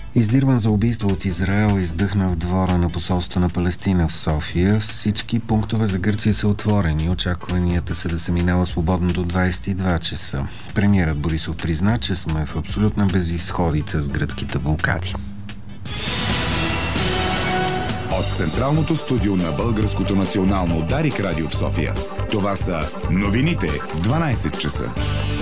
Издирван за убийство от Израел, издъхна в двора на посолството на Палестина в София. Всички пунктове за Гърция са отворени. Очакванията са да се минава свободно до 22 часа. Премиерът Борисов призна, че сме в абсолютна безизходица с гръцките блокади. От Централното студио на Българското национално Дарик радио в София. Това са новините в 12 часа.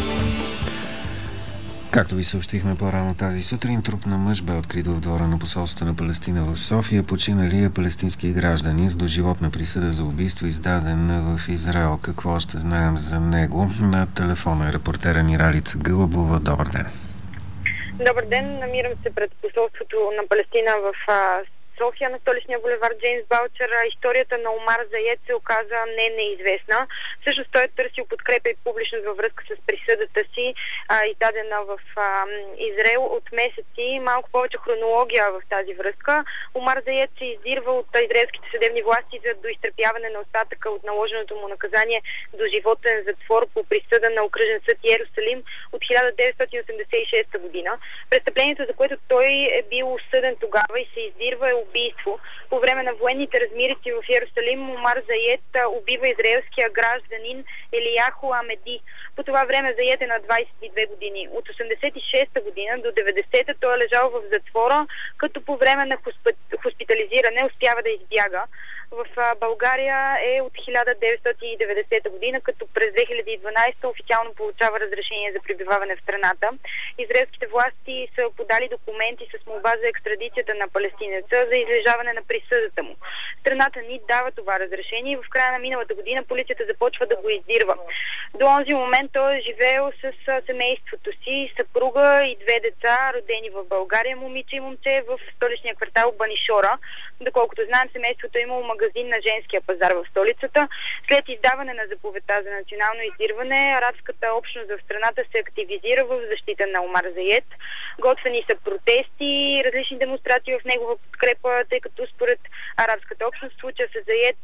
Както ви съобщихме по-рано тази сутрин, труп на мъж бе открит в двора на посолството на Палестина в София. Починалият палестински гражданин с доживотна присъда за убийство, издаден в Израел. Какво ще знаем за него? На телефона е репортера ни Ралица Гълъбова. Добър ден! Добър ден! Намирам се пред посолството на Палестина в София, на столичния булевард Джеймс Балчер. Историята на Омар Заед се оказа неизвестна. Всъщност той е търсил подкрепа и публичност във връзка с присъдата си, издадена в Израел от месеци. Малко повече хронология в тази връзка. Омар Заед се издирва от израелските съдебни власти за доизтърпяване на остатъка от наложеното му наказание до животен затвор по присъда на окръжен съд Йерусалим от 1986 година. Престъплението, за което той е бил осъден тогава и се издирва, е убийство. По време на военните размирици в Йерусалим Омар Заед убива израелския гражданин Елияху Амеди. По това време Заед е на 22 години. От 86-та година до 90-та той е лежал в затвора, като по време на хоспитализиране успява да избяга. В България е от 1990 година, като през 2012 официално получава разрешение за пребиваване в страната. Израелските власти са подали документи с молба за екстрадицията на палестинеца за излежаване на присъдата му. Страната ни дава това разрешение и в края на миналата година полицията започва да го издирва. До онзи момент той е живеел с семейството си, съпруга и две деца, родени в България, момиче и момче, в столичния квартал Банишора. Доколкото знаем, семейството е имало магазин на женския пазар в столицата. След издаване на заповедта за национално издирване, арабската общност в страната се активизира в защита на Омар Заед. Готвени са протести и различни демонстрации в негова подкрепа, тъй като според арабската общност случая с Заед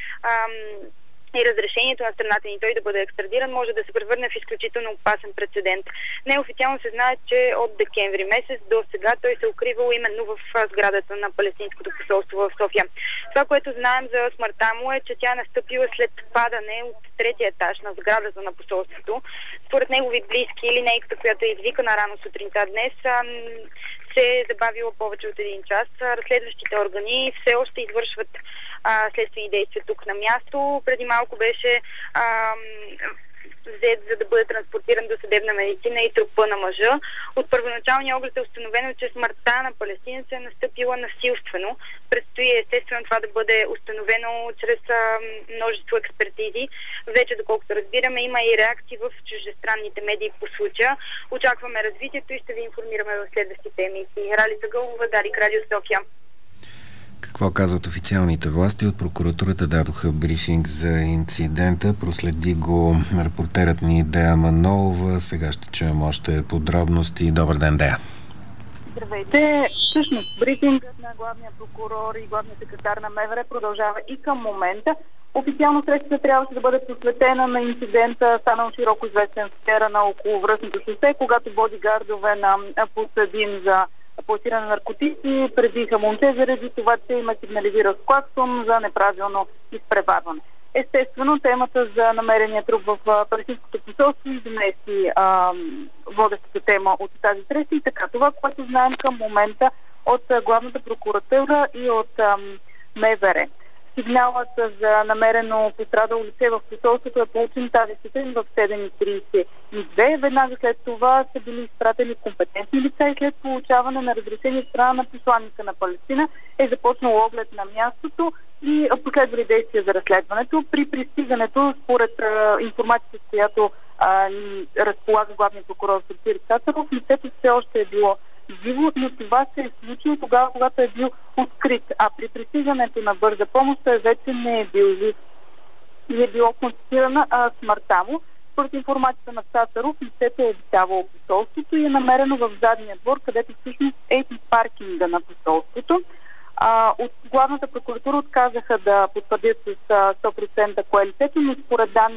и разрешението на страната ни той да бъде екстрадиран може да се превърне в изключително опасен прецедент. Неофициално се знае, че от декември месец до сега той се укривал именно в сградата на палестинското посолство в София. Това, което знаем за смъртта му е, че тя настъпила след падане от третия етаж на сградата на посолството. Според негови близки, линейката, която е извикана рано сутринта днес, се е забавила повече от един час. Разследващите органи все още извършват следствени действия тук на място. Преди малко беше взет, за да бъде транспортиран до съдебна медицина и трупа на мъжа. От първоначалния оглед е установено, че смъртта на палестинеца е настъпила насилствено. Предстои естествено това да бъде установено чрез множество експертизи. Вече, доколкото разбираме, има и реакции в чуждестранните медии по случая. Очакваме развитието и ще ви информираме в следващите емисии. Ралица Гълъбова, Дарик радио София. Какво казват официалните власти? От прокуратурата дадоха брифинг за инцидента. Проследи го репортерът ни Дея Манолова. Сега ще чуем още подробности. Добър ден, Дея. Здравейте. Всъщност, брифингът на главния прокурор и главния секретар на МВР продължава и към момента. Официално срещата трябваше да бъде посветена на инцидента, станал широко известен в сфера на околовръстното шосе, когато бодигардове на подсъдим за пласиране на наркотици пребиха момче заради това, че има сигнализира с клаксон за неправилно изпреварване. Естествено, темата за намерения труп в палестинското посолство измести водещата тема от тази среща и така. Това, което знаем към момента от главната прокуратура и от МВР. Сигналът за намерено пострадало лице в посолството е получен тази сутрин в 7:32. Веднага след това са били изпратени компетентни лица и след получаване на разрешение от страна на посланника на Палестина е започнал оглед на мястото и последвали действия за разследването. При пристигането, според информацията, с която разполага главният прокурор Сотир Цацаров, лицето все още е било живо, но това се е случило тогава, когато е бил открит, а при пристигането на бърза помощ той вече не е бил жив и е било констатирана смъртта му. Според информацията на Цацаров, лицето е обитавало посолството и е намерено в задния двор, където всъщност е и паркинга на посолството. От главната прокуратура отказаха да потвърдят с 100% кое лицето, но според данни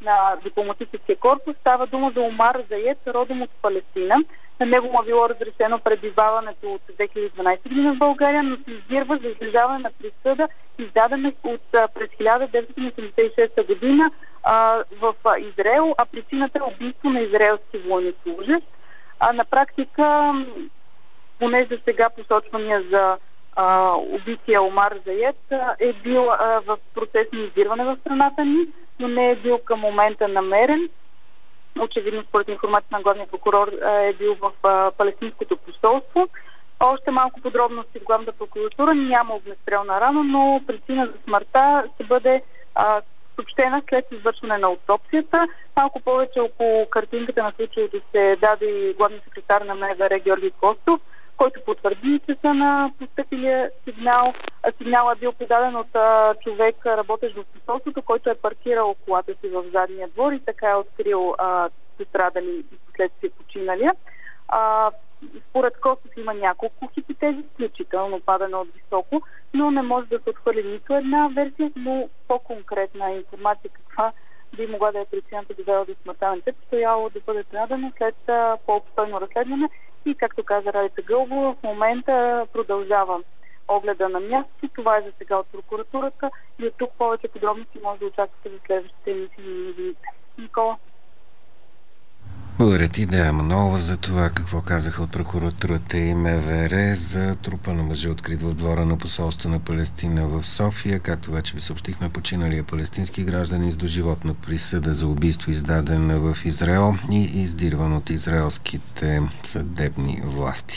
на дипломатическия корпус. Става дума за Омар Заед, родом от Палестина. На него му било разрешено пребиваването от 2012 година в България, но се издирва за излежаване на присъда, издадена през 1986 година в Израел, а причината е убийство на израелски военнослужещ. На практика, понеже сега посочвания за убития Омар Заед е бил в процес на издирване в страната ни, но не е бил към момента намерен. Очевидно, според информация на главния прокурор, е бил в палестинското посолство. Още малко подробности в главната прокуратура. Няма огнестрелна рана, но причина за смъртта ще бъде съобщена след извършване на аутопсията. Малко повече около картинката на случаето се даде и главният секретар на МВР Георги Костов, който потвърди часа на постъпилия сигнал. Сигналът е бил подаден от човек, работещ в посолството, който е паркирал колата си в задния двор и така е открил пострадали и последствие починалия. Според Костов има няколко хипотези, включително падане от високо, но не може да се отхвърли нито една версия, но по-конкретна информация каква би могла да е причината довела до смъртта на лицето, стояло да бъде предадено след по-обстойно разследване. И както каза Ралица Гълбова, в момента продължава огледа на място. Това е за сега от прокуратурата и от тук повече подробности може да очаквате за следващите емисии на новините. Никола. Благодаря ти, Дея Манолова, за това какво казаха от прокуратурата и МВР за трупа на мъжа, открит в двора на посолство на Палестина в София. Както вече ви съобщихме, починалия палестински гражданин с доживотна присъда за убийство, издаден в Израел и издирван от израелските съдебни власти.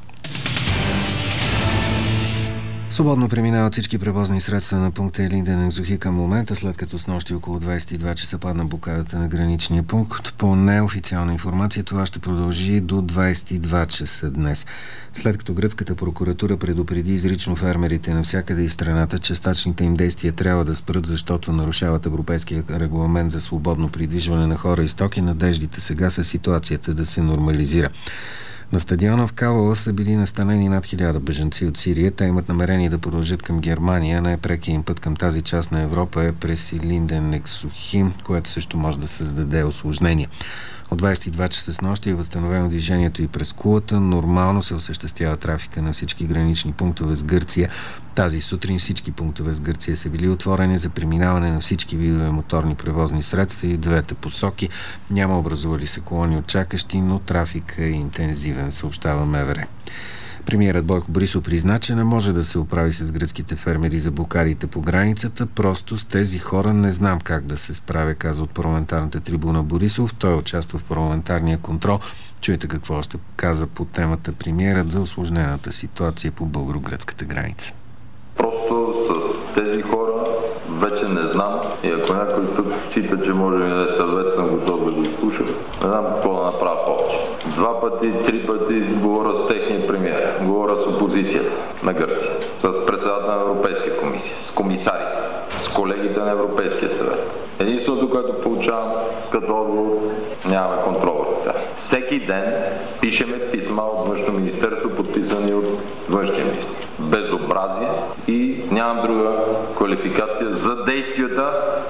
Свободно преминават всички превозни средства на пункта Илинден Екзухи към момента, след като снощи около 22 часа падна блокадата на граничния пункт. По неофициална информация това ще продължи до 22 часа днес. След като гръцката прокуратура предупреди изрично фермерите навсякъде из страната, че стачните им действия трябва да спрат, защото нарушават европейския регламент за свободно придвижване на хора и стоки, надеждите сега са ситуацията да се нормализира. На стадиона в Кавала са били настанени над 1000 бежанци от Сирия. Те имат намерение да продължат към Германия. Най-прекият им път към тази част на Европа е през Илинден Екзухи, което също може да създаде усложнения. От 22 часа с нощи е възстановено движението и през Кулата. Нормално се осъществява трафика на всички гранични пунктове с Гърция. Тази сутрин всички пунктове с Гърция са били отворени за преминаване на всички видове моторни превозни средства и в двете посоки. Няма образували се колони от чакащи, но трафик е интензивен, съобщава МВР. Премиерът Бойко Борисов призна, че не може да се оправи с гръцките фермери за блокадите по границата. Просто с тези хора не знам как да се справя, каза от парламентарната трибуна Борисов. Той участва в парламентарния контрол. Чуйте какво още каза по темата премиерът за усложнената ситуация по българо-гръцката граница. Просто с тези хора вече не знам и ако някой тук счита, че може да ми даде съвет, съм готов да го изслушам. Не знам какво да направя повече. 2 пъти, 3 пъти говоря с техния премиер, говоря с опозицията на Гърция, с председателя на Европейския комисия, с комисарите, с колегите на Европейския съвет. Единственото, което получавам като отговор, нямаме контрол върху тях. Всеки ден пишеме писма от Външно министерство, подписани от външния министр. Безобразие и нямам друга квалификация за действията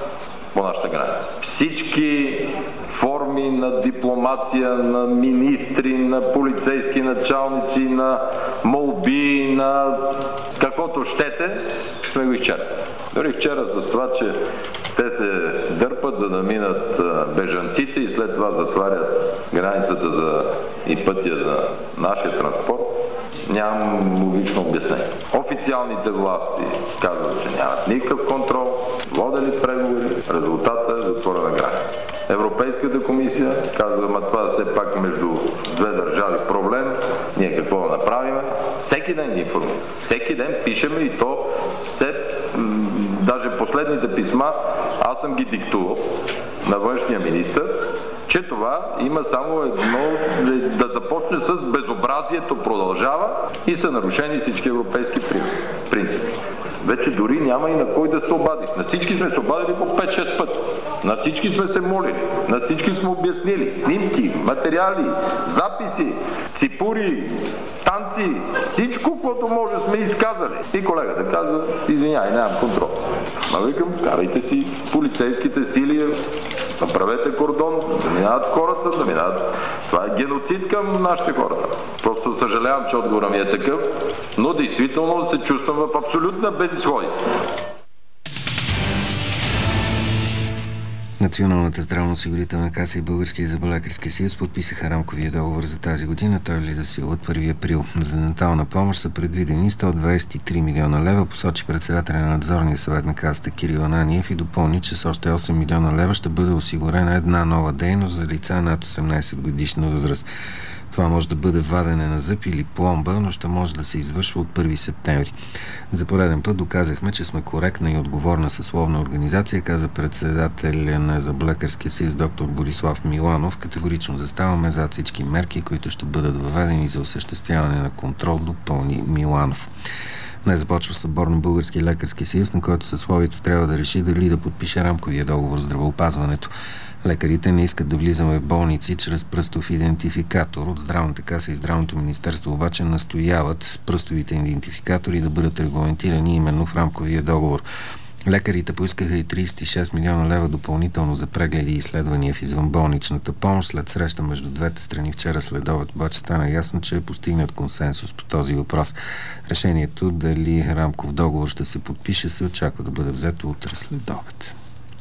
по нашата граница. Всички форми на дипломация, на министри, на полицейски началници, на молби, на каквото щете, сме го изчерпали. Дори вчера с това, че те се дърпат, за да минат бежанците и след това затварят границата и пътя за нашия транспорт, нямам логично обяснение. Официалните власти казват, че нямат никакъв контрол, водели преговори, резултата е затворена граница. Европейската комисия казва, ама това все пак между две държави проблем, ние какво да направим? Всеки ден ни информираме. Всеки ден пишеме и то даже последните писма аз съм ги диктувал на външния министър, че това има само едно да започне с безобразието продължава и са нарушени всички европейски принципи. Вече дори няма и на кой да се обадиш. На всички сме се обадили по 5-6 пъти. На всички сме се молили. На всички сме обяснили. Снимки, материали, записи, ципури, танци, всичко, което може сме изказали. И колегата казва, извиняй, нямам контрол. Ма викам, карайте си полицейските сили, Направете кордон, да минават хората, да минават. Това е геноцид към нашите хора. Просто съжалявам, че отговорът ми е такъв, но действително се чувствам в абсолютна безизходица. Националната здравноосигурителна каса и Българския зъболекарски съюз подписаха рамковия договор за тази година. Той влиза в сила от 1 април. За дентална помощ са предвидени 123 милиона лева, посочи председателя на надзорния съвет на касата Кирил Ананиев и допълни, че с още 8 милиона лева ще бъде осигурена една нова дейност за лица над 18 годишна възраст. Това може да бъде вадене на зъб или пломба, но ще може да се извършва от 1 септември. За пореден път доказахме, че сме коректна и отговорна съсловна организация, каза председателя на зъболекарския съюз доктор Борислав Миланов. Категорично заставаме зад всички мерки, които ще бъдат въведени за осъществяване на контрол, допълни Миланов. Днес започва събор на Българския лекарски съюз, на който съсловието трябва да реши дали да подпише рамковия договор за здравеопазването. Лекарите не искат да влизаме в болници чрез пръстов идентификатор. От Здравната каса и Здравното министерство обаче настояват пръстовите идентификатори да бъдат регламентирани именно в рамковия договор. Лекарите поискаха и 36 милиона лева допълнително за прегледи и изследвания в извънболничната помощ. След среща между двете страни вчера следобед обаче стана ясно, че е постигнат консенсус по този въпрос. Решението дали рамков договор ще се подпише се очаква да бъде взето утре следобед.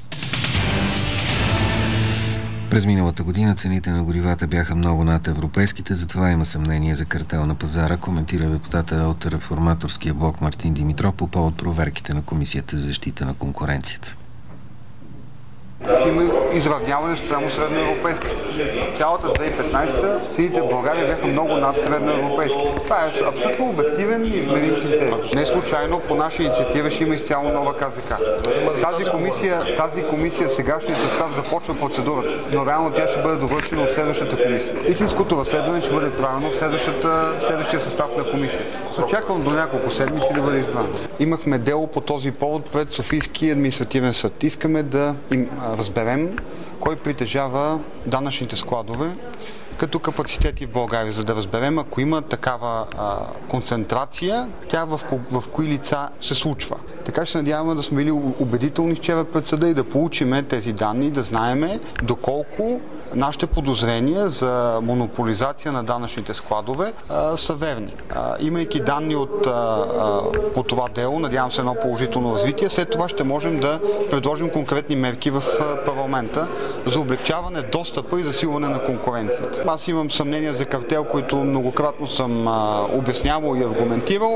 През миналата година цените на горивата бяха много над европейските, затова има съмнение за картел на пазара, коментира депутата от Реформаторския блок Мартин Димитров по повод проверките на Комисията за защита на конкуренцията. Ще има изравняване спрямо средноевропейски. Цялата 2015 цените в България бяха много над средноевропейски. Това е абсолютно обективен и измерим критерий. Не случайно по наша инициатива ще има изцяло нова КЗК. Тази комисия сегашния състав започва процедурата, но реално тя ще бъде довършена от следващата комисия. Истинското разследване ще бъде правено в следващия състав на комисията. Очаквам до няколко седмици да бъде избран. Имахме дело по този повод пред Софийския административен съд. Искаме да разберем кой притежава данъчните складове като капацитети в България, за да разберем, ако има такава концентрация, тя в кои лица се случва. Така ще се надяваме да сме били убедителни вчера пред съда и да получиме тези данни, да знаеме доколко нашите подозрения за монополизация на данъчните складове са верни. Имайки данни по това дело, надявам се едно положително развитие, след това ще можем да предложим конкретни мерки в парламента за облекчаване достъпа и засилване на конкуренцията. Аз имам съмнения за картел, които многократно съм обяснявал и аргументирал.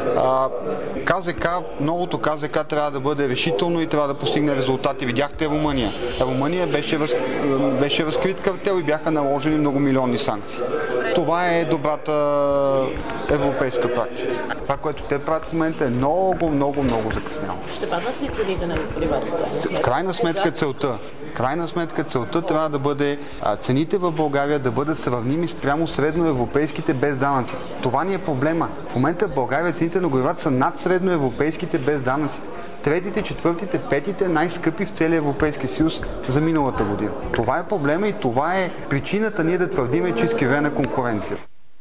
Новото КЗК трябва да бъде решително и трябва да постигне резултати. Видяхте Румъния. Румъния беше разкрит картел и бяха наложени многомилионни санкции. Това е добрата европейска практика. Това, което те правят в момента е много закъсняло. Ще паднат ли цените на горивата? В крайна сметка целта трябва да бъде цените в България да бъдат сравними спрямо средноевропейските без данъци. Това ни е проблема. В момента в България цените на горивата са над средноевропейските без данъци. Третите, четвъртите, петите най-скъпи в целия Европейски съюз за миналата година. Това е проблема и това е причината ние да твърдиме, че изкривена конкуренция.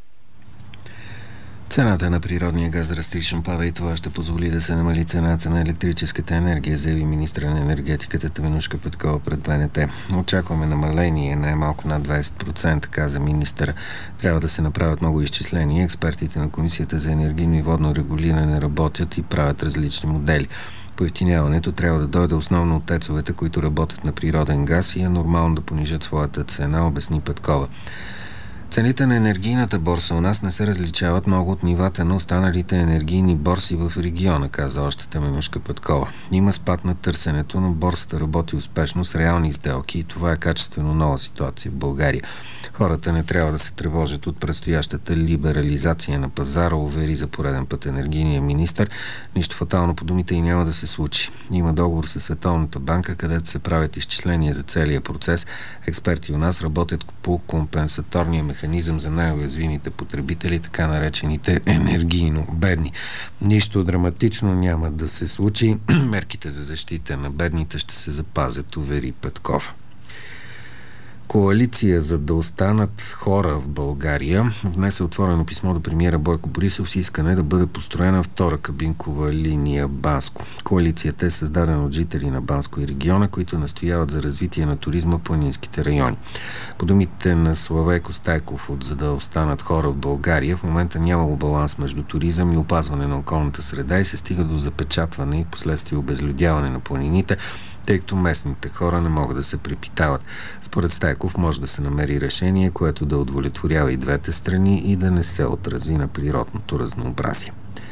Цената на природния газ драстично пада и това ще позволи да се намали цената на електрическата енергия, заяви министра на енергетиката Теменужка Петкова пред БНТ. Очакваме намаление най-малко над 20%, каза министъра. Трябва да се направят много изчисления. Експертите на Комисията за енергийно и водно регулиране работят и правят различни модели. Поевтиняването трябва да дойде основно от тецовете, които работят на природен газ и е нормално да понижат своята цена, обясни Петкова. Цените на енергийната борса у нас не се различават много от нивата на останалите енергийни борси в региона, каза още Теменужка Петкова. Има спад на търсенето, но борсата работи успешно с реални сделки и това е качествено нова ситуация в България. Хората не трябва да се тревожат от предстоящата либерализация на пазара, увери за пореден път енергийния министър. Нищо фатално по думите и няма да се случи. Има договор със Световната банка, където се правят изчисления за целия процес. Експерти у нас работят по компенсаторния механизъм за най-уязвимите потребители, така наречените енергийно бедни. Нищо драматично няма да се случи. Мерките за защита на бедните ще се запазят, увери Петкова. Коалиция за да останат хора в България внесе отворено писмо до премиера Бойко Борисов с искане да бъде построена втора кабинкова линия Банско. Коалицията е създадена от жители на Банско и региона, които настояват за развитие на туризма в планинските райони. По думите на Славейко Стайков от "За да останат хора в България", в момента нямало баланс между туризъм и опазване на околната среда и се стига до запечатване и последствие обезлюдяване на планините, тъй като местните хора не могат да се препитават. Според Стайков може да се намери решение, което да удовлетворява и двете страни и да не се отрази на природното разнообразие.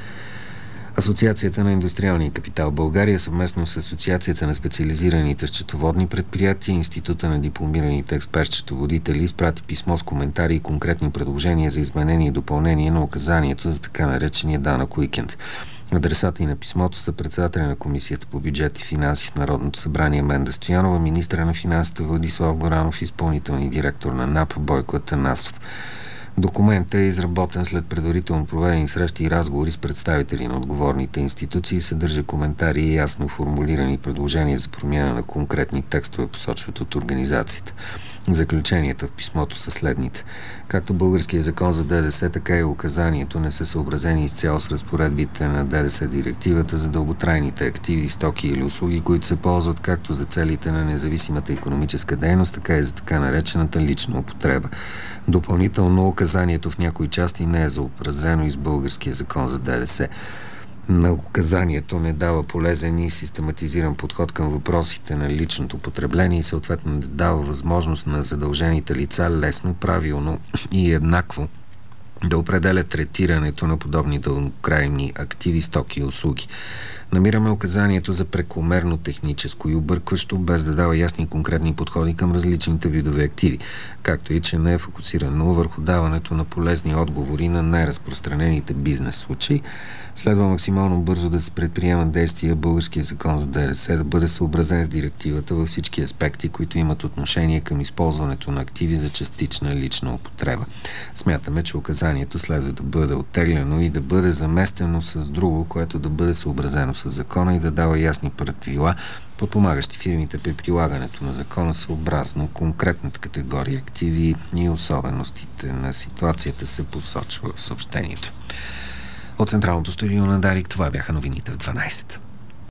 Асоциацията на индустриалния капитал България съвместно с Асоциацията на специализираните счетоводни предприятия и Института на дипломираните експерт-счетоводители изпрати писмо с коментари и конкретни предложения за изменение и допълнение на указанието за така наречения данък уикенд. Адресати на писмото са председателя на Комисията по бюджет и финанси в Народното събрание Менда Стоянова, министъра на финансите Владислав Горанов и изпълнителния директор на НАП Бойко Атанасов. Документът е изработен след предварително проведени срещи и разговори с представители на отговорните институции и съдържа коментари и ясно формулирани предложения за промяна на конкретни текстове, посочват от организацията. Заключенията в писмото са следните. Както българския закон за ДДС, така и указанието не са съобразени изцяло с разпоредбите на ДДС директивата за дълготрайните активи, стоки или услуги, които се ползват както за целите на независимата икономическа дейност, така и за така наречената лична употреба. Допълнително указанието в някои части не е заобразено и с българския закон за ДДС. На указанието не дава полезен и систематизиран подход към въпросите на личното потребление и съответно не дава възможност на задължените лица лесно, правилно и еднакво да определят третирането на подобни дълготрайни активи, стоки и услуги. Намираме указанието за прекомерно техническо и объркващо, без да дава ясни и конкретни подходи към различните видове активи, както и че не е фокусирано върху даването на полезни отговори на най-разпространените бизнес случаи. Следва максимално бързо да се предприемат действия българския закон за ДДС да бъде съобразен с директивата във всички аспекти, които имат отношение към използването на активи за частична лична употреба. Смятаме, че указанието следва да бъде оттеглено и да бъде заместено с друго, което да бъде съобразено с закона и да дава ясни правила, подпомагащи фирмите при прилагането на закона съобразно конкретната категория активи и особеностите на ситуацията, се посочва в съобщението. От Централното студио на Дарик това бяха новините в 12.